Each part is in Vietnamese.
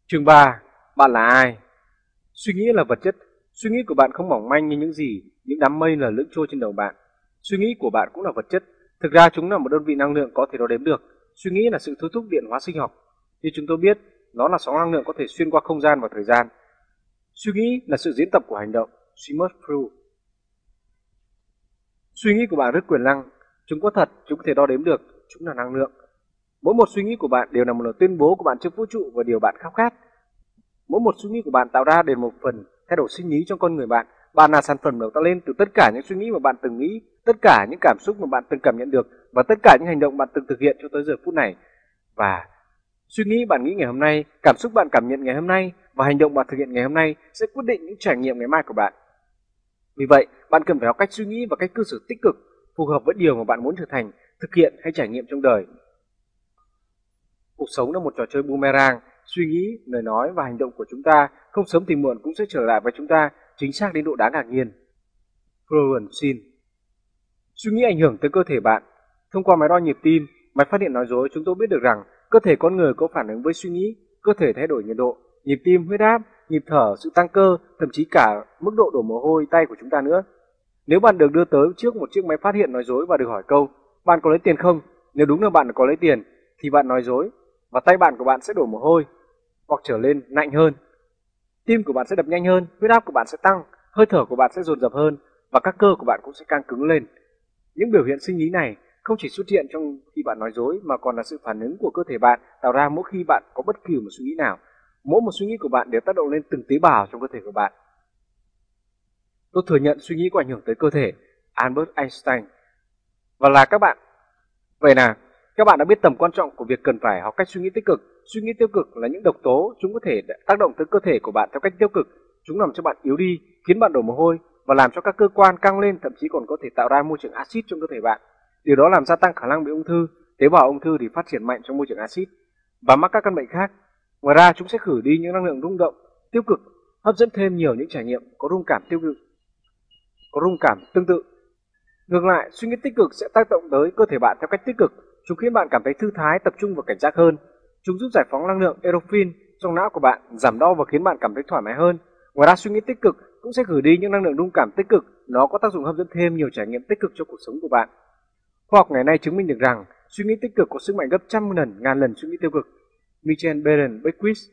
Chương 3. Bạn là ai? Suy nghĩ là vật chất. Suy nghĩ của bạn không mỏng manh như những đám mây lờ lững trôi trên đầu bạn. Suy nghĩ của bạn cũng là vật chất. Thực ra chúng là một đơn vị năng lượng có thể đo đếm được. Suy nghĩ là sự thôi thúc điện hóa sinh học. Như chúng tôi biết, nó là sóng năng lượng có thể xuyên qua không gian và thời gian. Suy nghĩ là sự diễn tập của hành động. Swimmer's Proof. Suy nghĩ của bạn rất quyền năng. Chúng có thật, chúng có thể đo đếm được. Chúng là năng lượng. Mỗi một suy nghĩ của bạn đều là một lời tuyên bố của bạn trước vũ trụ và điều bạn khao khát. Mỗi một suy nghĩ của bạn tạo ra đều một phần thay đổi sinh lý trong con người bạn. Bạn là sản phẩm được tạo lên từ tất cả những suy nghĩ mà bạn từng nghĩ, tất cả những cảm xúc mà bạn từng cảm nhận được và tất cả những hành động bạn từng thực hiện cho tới giờ phút này. Và suy nghĩ bạn nghĩ ngày hôm nay, cảm xúc bạn cảm nhận ngày hôm nay và hành động bạn thực hiện ngày hôm nay sẽ quyết định những trải nghiệm ngày mai của bạn. Vì vậy, bạn cần phải học cách suy nghĩ và cách cư xử tích cực, phù hợp với điều mà bạn muốn trở thành, thực hiện hay trải nghiệm trong đời. Cuộc sống là một trò chơi boomerang, suy nghĩ, lời nói và hành động của chúng ta không sớm thì muộn cũng sẽ trở lại với chúng ta, chính xác đến độ đáng ngạc nhiên. Florence Sin. Suy nghĩ ảnh hưởng tới cơ thể bạn. Thông qua máy đo nhịp tim, máy phát hiện nói dối, chúng tôi biết được rằng cơ thể con người có phản ứng với suy nghĩ, cơ thể thay đổi nhiệt độ, nhịp tim, huyết áp, nhịp thở, sự tăng cơ, thậm chí cả mức độ đổ mồ hôi tay của chúng ta nữa. Nếu bạn được đưa tới trước một chiếc máy phát hiện nói dối và được hỏi câu, bạn có lấy tiền không? Nếu đúng là bạn có lấy tiền, thì bạn nói dối và tay bạn của bạn sẽ đổ mồ hôi hoặc trở lên lạnh hơn. Tim của bạn sẽ đập nhanh hơn, huyết áp của bạn sẽ tăng, hơi thở của bạn sẽ dồn dập hơn và các cơ của bạn cũng sẽ căng cứng lên. Những biểu hiện sinh lý này không chỉ xuất hiện trong khi bạn nói dối mà còn là sự phản ứng của cơ thể bạn tạo ra mỗi khi bạn có bất kỳ một suy nghĩ nào. Mỗi một suy nghĩ của bạn đều tác động lên từng tế bào trong cơ thể của bạn. Tôi thừa nhận suy nghĩ có ảnh hưởng tới cơ thể, Albert Einstein. Và là các bạn. Vậy nào, các bạn đã biết tầm quan trọng của việc cần phải học cách suy nghĩ tích cực. Suy nghĩ tiêu cực là những độc tố, chúng có thể tác động tới cơ thể của bạn theo cách tiêu cực. Chúng làm cho bạn yếu đi, khiến bạn đổ mồ hôi và làm cho các cơ quan căng lên, thậm chí còn có thể tạo ra môi trường axit trong cơ thể bạn. Điều đó làm gia tăng khả năng bị ung thư. Tế bào ung thư thì phát triển mạnh trong môi trường axit và mắc các căn bệnh khác. Ngoài ra, chúng sẽ khử đi những năng lượng rung động tiêu cực, hấp dẫn thêm nhiều những trải nghiệm có rung cảm tương tự. Ngược lại, suy nghĩ tích cực sẽ tác động tới cơ thể bạn theo cách tích cực. Chúng khiến bạn cảm thấy thư thái, tập trung và cảnh giác hơn. Chúng giúp giải phóng năng lượng endorphin trong não của bạn, giảm đau và khiến bạn cảm thấy thoải mái hơn. Ngoài ra, suy nghĩ tích cực cũng sẽ gửi đi những năng lượng rung cảm tích cực. Nó có tác dụng hấp dẫn thêm nhiều trải nghiệm tích cực cho cuộc sống của bạn. Khoa học ngày nay chứng minh được rằng suy nghĩ tích cực có sức mạnh gấp trăm lần, ngàn lần suy nghĩ tiêu cực. Michael Baron Beckwith.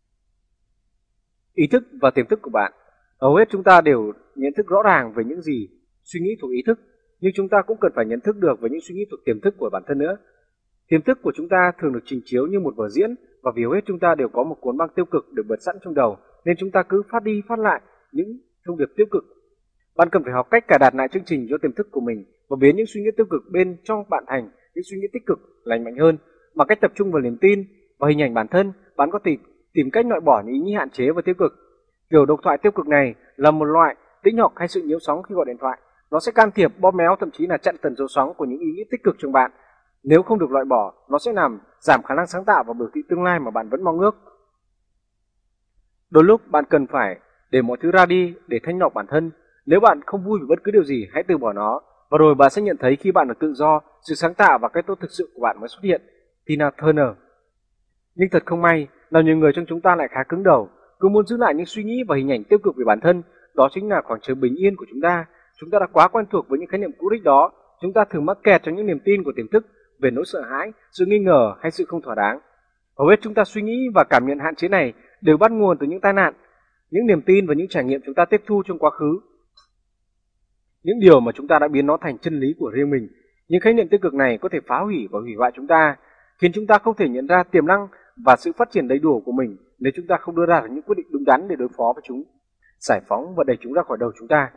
Ý thức và tiềm thức của bạn. Hầu hết chúng ta đều nhận thức rõ ràng về những gì suy nghĩ thuộc ý thức, nhưng chúng ta cũng cần phải nhận thức được về những suy nghĩ thuộc tiềm thức của bản thân nữa. Tiềm thức của chúng ta thường được trình chiếu như một vở diễn, và vì hầu hết chúng ta đều có một cuốn băng tiêu cực được bật sẵn trong đầu, nên chúng ta cứ phát đi phát lại những thông điệp tiêu cực. Bạn cần phải học cách cài đặt lại chương trình cho tiềm thức của mình và biến những suy nghĩ tiêu cực bên trong bạn thành những suy nghĩ tích cực, lành mạnh hơn. Bằng cách tập trung vào niềm tin và hình ảnh bản thân, bạn có thể tìm cách loại bỏ những ý nghĩ hạn chế và tiêu cực. Kiểu độc thoại tiêu cực này là một loại tĩnh học hay sự nhiễu sóng khi gọi điện thoại. Nó sẽ can thiệp, bóp méo, thậm chí là chặn tần số sóng của những ý nghĩ tích cực trong bạn. Nếu không được loại bỏ, nó sẽ làm giảm khả năng sáng tạo và biểu thị tương lai mà bạn vẫn mong ước. Đôi lúc bạn cần phải để mọi thứ ra đi để thanh lọc bản thân. Nếu bạn không vui với bất cứ điều gì, hãy từ bỏ nó. Và rồi bạn sẽ nhận thấy khi bạn được tự do, sự sáng tạo và cái tốt thực sự của bạn mới xuất hiện. Tina Turner. Nhưng thật không may là nhiều người trong chúng ta lại khá cứng đầu, cứ muốn giữ lại những suy nghĩ và hình ảnh tiêu cực về bản thân. Đó chính là khoảng trời bình yên của chúng ta. Chúng ta đã quá quen thuộc với những khái niệm cũ rích đó. Chúng ta thường mắc kẹt trong những niềm tin của tiềm thức về nỗi sợ hãi, sự nghi ngờ hay sự không thỏa đáng. Hầu hết chúng ta suy nghĩ và cảm nhận hạn chế này đều bắt nguồn từ những tai nạn, những niềm tin và những trải nghiệm chúng ta tiếp thu trong quá khứ. Những điều mà chúng ta đã biến nó thành chân lý của riêng mình. Những khái niệm tiêu cực này có thể phá hủy và hủy hoại chúng ta, khiến chúng ta không thể nhận ra tiềm năng và sự phát triển đầy đủ của mình nếu chúng ta không đưa ra những quyết định đúng đắn để đối phó với chúng, giải phóng và đẩy chúng ra khỏi đầu chúng ta.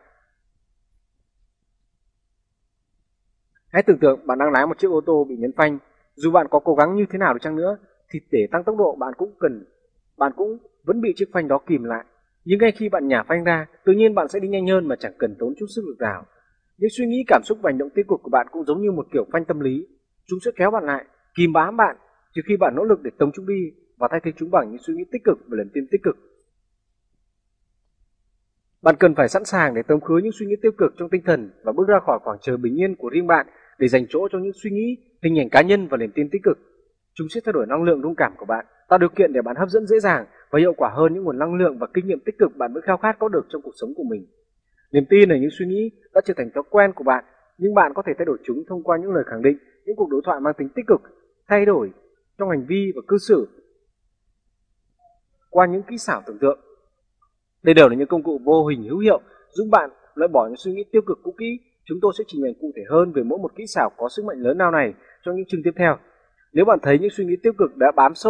Hãy tưởng tượng bạn đang lái một chiếc ô tô bị nhấn phanh. Dù bạn có cố gắng như thế nào đi chăng nữa, thì để tăng tốc độ bạn cũng vẫn bị chiếc phanh đó kìm lại. Nhưng ngay khi bạn nhả phanh ra, tự nhiên bạn sẽ đi nhanh hơn mà chẳng cần tốn chút sức lực nào. Những suy nghĩ, cảm xúc và hành động tiêu cực của bạn cũng giống như một kiểu phanh tâm lý. Chúng sẽ kéo bạn lại, kìm bám bạn, trừ khi bạn nỗ lực để tống chúng đi và thay thế chúng bằng những suy nghĩ tích cực và niềm tin tích cực. Bạn cần phải sẵn sàng để tống khứ những suy nghĩ tiêu cực trong tinh thần và bước ra khỏi khoảng trời bình yên của riêng bạn để dành chỗ cho những suy nghĩ, hình ảnh cá nhân và niềm tin tích cực. Chúng sẽ thay đổi năng lượng rung cảm của bạn, tạo điều kiện để bạn hấp dẫn dễ dàng và hiệu quả hơn những nguồn năng lượng và kinh nghiệm tích cực bạn vẫn khao khát có được trong cuộc sống của mình. Niềm tin ở những suy nghĩ đã trở thành thói quen của bạn, nhưng bạn có thể thay đổi chúng thông qua những lời khẳng định, những cuộc đối thoại mang tính tích cực, thay đổi trong hành vi và cư xử qua những kỹ xảo tưởng tượng. Đây đều là những công cụ vô hình hữu hiệu giúp bạn loại bỏ những suy nghĩ tiêu cực cũ kỹ. Chúng tôi sẽ trình bày cụ thể hơn về mỗi một kỹ xảo có sức mạnh lớn lao này trong những chương tiếp theo. Nếu bạn thấy những suy nghĩ tiêu cực đã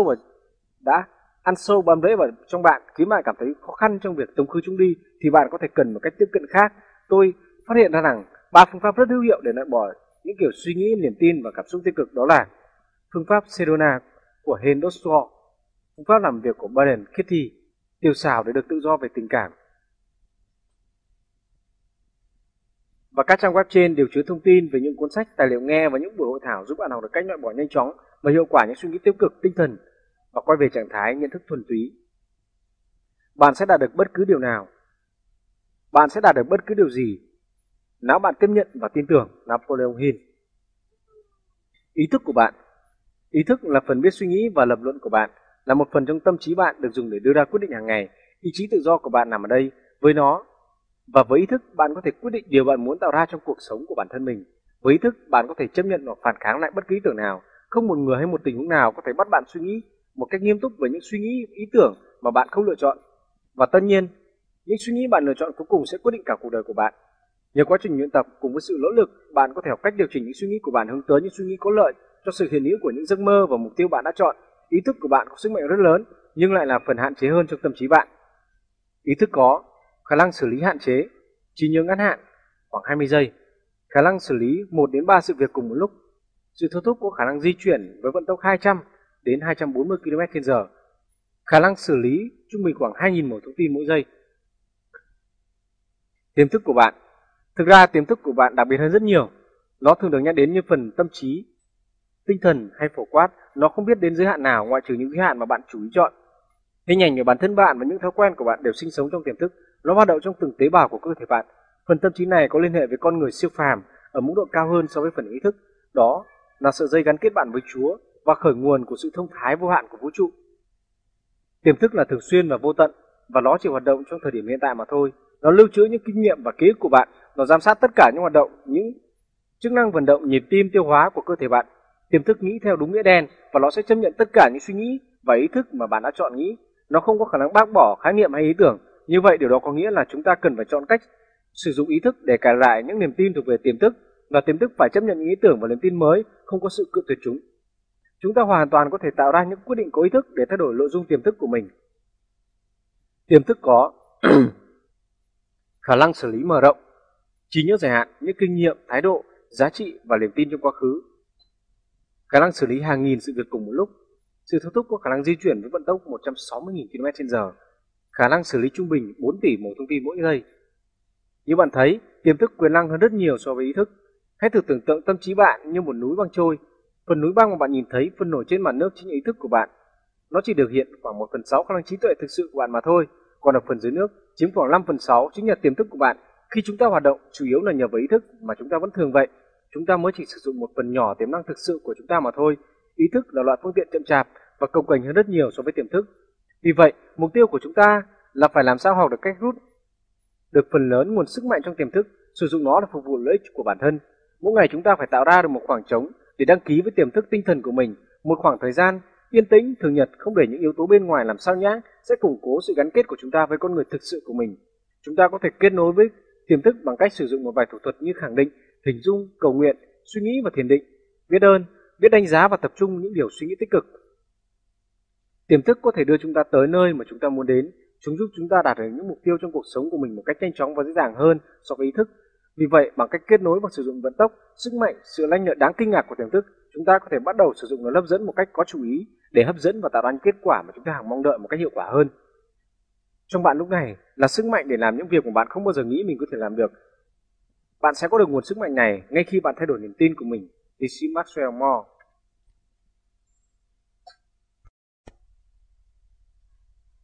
ăn sâu bám rễ vào trong bạn, khiến bạn cảm thấy khó khăn trong việc tống khứ chúng đi, thì bạn có thể cần một cách tiếp cận khác. Tôi phát hiện ra rằng 3 phương pháp rất hữu hiệu để loại bỏ những kiểu suy nghĩ, niềm tin và cảm xúc tiêu cực, đó là phương pháp Sedona của Helen Dodson, phương pháp làm việc của Byron Katie, tiêu xào để được tự do về tình cảm. Và các trang web trên đều chứa thông tin về những cuốn sách, tài liệu nghe và những buổi hội thảo giúp bạn học được cách loại bỏ nhanh chóng và hiệu quả những suy nghĩ tiêu cực tinh thần và quay về trạng thái nhận thức thuần túy. Bạn sẽ đạt được bất cứ điều nào. Bạn sẽ đạt được bất cứ điều gì nếu bạn tiếp nhận và tin tưởng. Napoleon Hill. Ý thức của bạn. Ý thức là phần biết suy nghĩ và lập luận của bạn, là một phần trong tâm trí bạn được dùng để đưa ra quyết định hàng ngày. Ý chí tự do của bạn nằm ở đây. Với nó và với ý thức, bạn có thể quyết định điều bạn muốn tạo ra trong cuộc sống của bản thân mình. Với ý thức, bạn có thể chấp nhận hoặc phản kháng lại bất cứ ý tưởng nào. Không một người hay một tình huống nào có thể bắt bạn suy nghĩ một cách nghiêm túc về những suy nghĩ, ý tưởng mà bạn không lựa chọn. Và tất nhiên, những suy nghĩ bạn lựa chọn cuối cùng sẽ quyết định cả cuộc đời của bạn. Nhờ quá trình luyện tập cùng với sự nỗ lực, bạn có thể học cách điều chỉnh những suy nghĩ của bạn hướng tới những suy nghĩ có lợi cho sự hiện hữu của những giấc mơ và mục tiêu bạn đã chọn. Ý thức của bạn có sức mạnh rất lớn, nhưng lại là phần hạn chế hơn trong tâm trí bạn. Ý thức có khả năng xử lý hạn chế, trí nhớ ngắn hạn khoảng 20 giây, khả năng xử lý 1 đến 3 sự việc cùng một lúc, sự thôi thúc có khả năng di chuyển với vận tốc 200 đến 240 km/h, khả năng xử lý trung bình khoảng 2.000 mẩu thông tin mỗi giây. Tiềm thức của bạn. Thực ra tiềm thức của bạn đặc biệt hơn rất nhiều. Nó thường được nhắc đến như phần tâm trí, tinh thần hay phổ quát. Nó không biết đến giới hạn nào ngoại trừ những giới hạn mà bạn chủ ý chọn. Hình ảnh của bản thân bạn và những thói quen của bạn đều sinh sống trong tiềm thức. Nó hoạt động trong từng tế bào của cơ thể bạn. Phần tâm trí này có liên hệ với con người siêu phàm ở mức độ cao hơn so với phần ý thức. Đó là sợi dây gắn kết bạn với Chúa và khởi nguồn của sự thông thái vô hạn của vũ trụ. Tiềm thức là thường xuyên và vô tận, và nó chỉ hoạt động trong thời điểm hiện tại mà thôi. Nó lưu trữ những kinh nghiệm và ký ức của bạn. Nó giám sát tất cả những hoạt động, những chức năng vận động, nhịp tim, tiêu hóa của cơ thể bạn. Tiềm thức nghĩ theo đúng nghĩa đen, và nó sẽ chấp nhận tất cả những suy nghĩ và ý thức mà bạn đã chọn nghĩ. Nó không có khả năng bác bỏ khái niệm hay ý tưởng. Như vậy điều đó có nghĩa là chúng ta cần phải chọn cách sử dụng ý thức để cài lại những niềm tin thuộc về tiềm thức, và tiềm thức phải chấp nhận những ý tưởng và niềm tin mới, không có sự cự tuyệt chúng. Chúng ta hoàn toàn có thể tạo ra những quyết định có ý thức để thay đổi nội dung tiềm thức của mình. Tiềm thức có khả năng xử lý mở rộng, trí nhớ dài hạn, những kinh nghiệm, thái độ, giá trị và niềm tin trong quá khứ, khả năng xử lý hàng nghìn sự việc cùng một lúc, sự thôi thúc có khả năng di chuyển với vận tốc 160.000 km/h, khả năng xử lý trung bình 4 tỷ mẩu thông tin mỗi giây. Như bạn thấy, tiềm thức quyền năng hơn rất nhiều so với ý thức. Hãy thử tưởng tượng tâm trí bạn như một núi băng trôi. Phần núi băng mà bạn nhìn thấy phân nổi trên mặt nước chính là ý thức của bạn. Nó chỉ được hiện khoảng 1/6 khả năng trí tuệ thực sự của bạn mà thôi. Còn ở phần dưới nước, chiếm khoảng 5/6 chính là tiềm thức của bạn. Khi chúng ta hoạt động, chủ yếu là nhờ vào ý thức mà chúng ta vẫn thường vậy. Chúng ta mới chỉ sử dụng một phần nhỏ tiềm năng thực sự của chúng ta mà thôi. Ý thức là loại phương tiện chậm chạp và cồng kềnh hơn rất nhiều so với tiềm thức. Vì vậy, mục tiêu của chúng ta là phải làm sao học được cách rút được phần lớn nguồn sức mạnh trong tiềm thức, sử dụng nó để phục vụ lợi ích của bản thân. Mỗi ngày chúng ta phải tạo ra được một khoảng trống để đăng ký với tiềm thức tinh thần của mình, một khoảng thời gian yên tĩnh thường nhật, không để những yếu tố bên ngoài làm sao nhãng, sẽ củng cố sự gắn kết của chúng ta với con người thực sự của mình. Chúng ta có thể kết nối với tiềm thức bằng cách sử dụng một vài thủ thuật như khẳng định, hình dung, cầu nguyện, suy nghĩ và thiền định, biết ơn, biết đánh giá và tập trung những điều suy nghĩ tích cực. Tiềm thức có thể đưa chúng ta tới nơi mà chúng ta muốn đến. Chúng giúp chúng ta đạt được những mục tiêu trong cuộc sống của mình một cách nhanh chóng và dễ dàng hơn so với ý thức. Vì vậy, bằng cách kết nối và sử dụng vận tốc, sức mạnh, sự lanh lợi đáng kinh ngạc của tiềm thức, chúng ta có thể bắt đầu sử dụng nó hấp dẫn một cách có chú ý để hấp dẫn và tạo ra những kết quả mà chúng ta hằng mong đợi một cách hiệu quả hơn. Trong bạn lúc này là sức mạnh để làm những việc mà bạn không bao giờ nghĩ mình có thể làm được. Bạn sẽ có được nguồn sức mạnh này ngay khi bạn thay đổi niềm tin của mình. Tiến sĩ Maxwell Moore.